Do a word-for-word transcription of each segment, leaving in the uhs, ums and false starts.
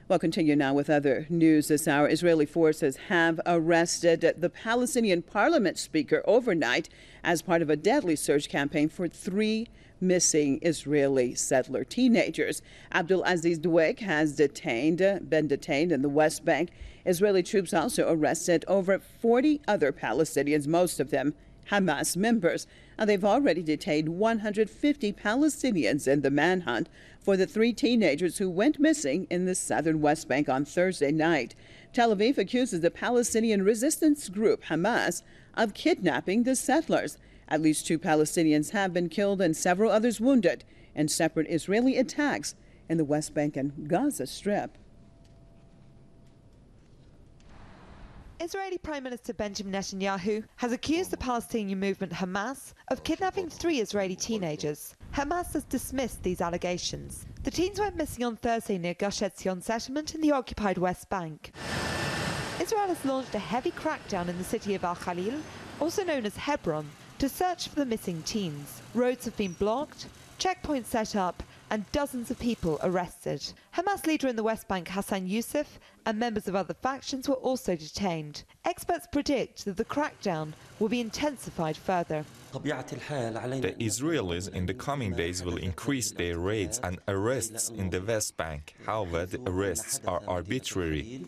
We'll continue now with other news this hour. Israeli forces have arrested the Palestinian parliament speaker overnight as part of a deadly search campaign for three missing Israeli settler teenagers. Abdul Aziz Dweik has detained, been detained in the West Bank. Israeli troops also arrested over forty other Palestinians, most of them Hamas members. Now, they've already detained one hundred fifty Palestinians in the manhunt for the three teenagers who went missing in the southern West Bank on Thursday night. Tel Aviv accuses the Palestinian resistance group Hamas of kidnapping the settlers. At least two Palestinians have been killed and several others wounded in separate Israeli attacks in the West Bank and Gaza Strip. Israeli Prime Minister Benjamin Netanyahu has accused the Palestinian movement Hamas of kidnapping three Israeli teenagers. Hamas has dismissed these allegations. The teens went missing on Thursday near Gush Etzion settlement in the occupied West Bank. Israel has launched a heavy crackdown in the city of Al Khalil, also known as Hebron, to search for the missing teens. Roads have been blocked, checkpoints set up, and dozens of people arrested. Hamas leader in the West Bank, Hassan Youssef, and members of other factions were also detained. Experts predict that the crackdown will be intensified further. The Israelis in the coming days will increase their raids and arrests in the West Bank. However, the arrests are arbitrary.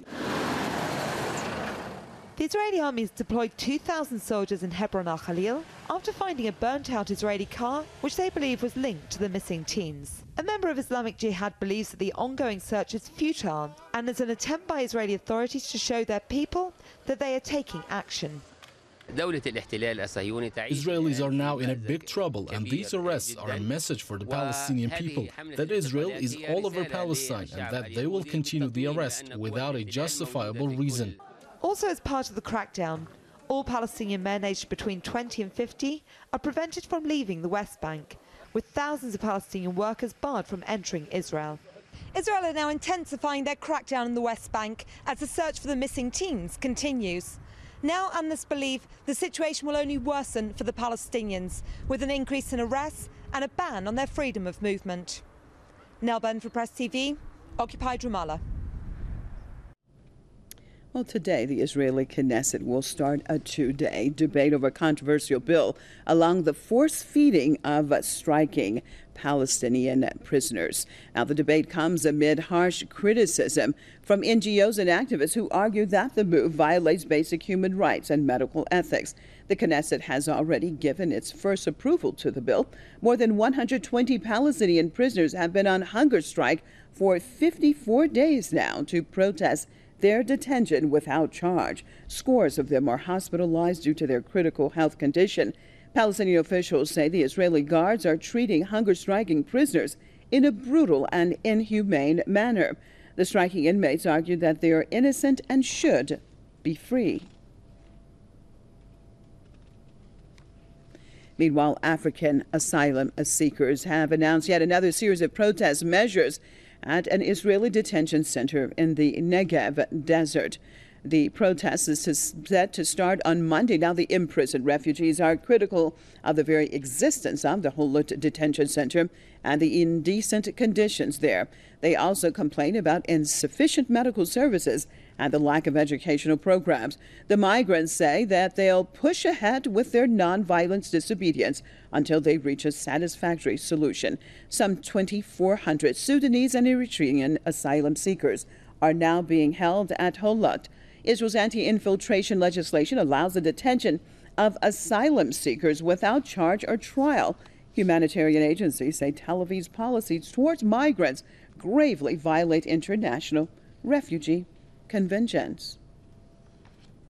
The Israeli army has deployed two thousand soldiers in Hebron Al Khalil after finding a burnt-out Israeli car which they believe was linked to the missing teens. A member of Islamic Jihad believes that the ongoing search is futile and is an attempt by Israeli authorities to show their people that they are taking action. Israelis are now in a big trouble, and these arrests are a message for the Palestinian people that Israel is all over Palestine and that they will continue the arrest without a justifiable reason. Also, as part of the crackdown, all Palestinian men aged between twenty and fifty are prevented from leaving the West Bank, with thousands of Palestinian workers barred from entering Israel. Israel are now intensifying their crackdown in the West Bank as the search for the missing teens continues. Now, analysts believe the situation will only worsen for the Palestinians, with an increase in arrests and a ban on their freedom of movement. Nell Ben for Press T V, occupied Ramallah. Well, today, the Israeli Knesset will start a two-day debate over a controversial bill along the force feeding of striking Palestinian prisoners. Now, the debate comes amid harsh criticism from N G Os and activists who argue that the move violates basic human rights and medical ethics. The Knesset has already given its first approval to the bill. More than one hundred twenty Palestinian prisoners have been on hunger strike for fifty-four days now to protest their detention without charge. Scores of them are hospitalized due to their critical health condition. Palestinian officials say the Israeli guards are treating hunger-striking prisoners in a brutal and inhumane manner. The striking inmates argue that they are innocent and should be free. Meanwhile, African asylum seekers have announced yet another series of protest measures at an Israeli detention center in the Negev desert. The protest is set to start on Monday. Now, the imprisoned refugees are critical of the very existence of the Hulut detention center and the indecent conditions there. They also complain about insufficient medical services and the lack of educational programs. The migrants say that they'll push ahead with their nonviolence disobedience until they reach a satisfactory solution. Some twenty-four hundred Sudanese and Eritrean asylum seekers are now being held at Hulut. Israel's anti-infiltration legislation allows the detention of asylum seekers without charge or trial. Humanitarian agencies say Tel Aviv's policies towards migrants gravely violate international refugee conventions.